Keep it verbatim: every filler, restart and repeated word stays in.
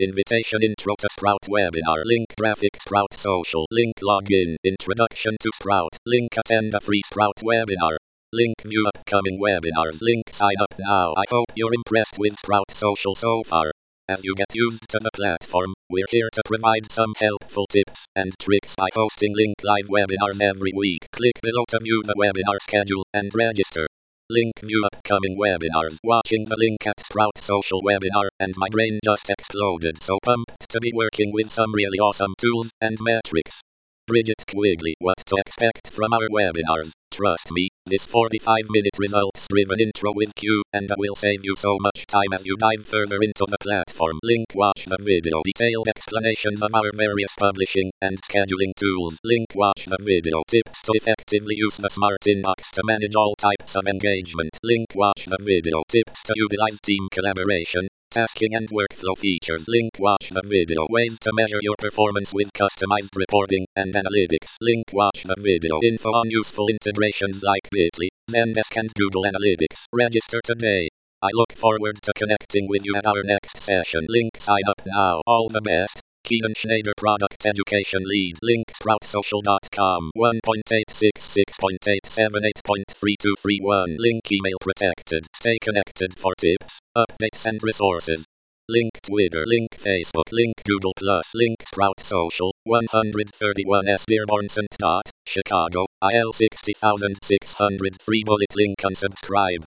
Invitation intro to Sprout webinar. Link graphic Sprout social. Link login. Introduction to Sprout. Link attend a free Sprout webinar. Link view upcoming webinars. Link sign up now. I hope you're impressed with Sprout social so far. As you get used to the platform, we're here to provide some helpful tips and tricks by hosting Link live webinars every week. Click below to view the webinar schedule and register. Link view upcoming webinars. Watching the Link at Sprout social webinar and my brain just exploded. So pumped to be working with some really awesome tools and metrics. Bridget Quigley, what to expect from our webinars. Trust me, this forty-five minute results driven intro with Q and A will save you so much time as you dive further into the platform. Link watch the video. Detailed explanations of our various publishing and scheduling tools. Link watch the video. Tips to effectively use the Smart Inbox to manage all types of engagement. Link watch the video. Tips to utilize team collaboration, tasking and workflow features. Link watch the video. Ways to measure your performance with customized reporting and analytics. Link watch the video. Info on useful integrations like Bitly, Zendesk and Google Analytics. Register today. I look forward to connecting with you at our next session. Link sign up now. All the best. Keenan Schneider, Product Education Lead. Link sprout social dot com. one point eight six six point eight seven eight point three two three one. Link email protected. Stay connected for tips, updates and resources. Link Twitter. Link Facebook. Link Google Plus. Link Sprout Social. one thirty-one S Dearborn Saint Chicago. I L six zero six zero three bullet link unsubscribe.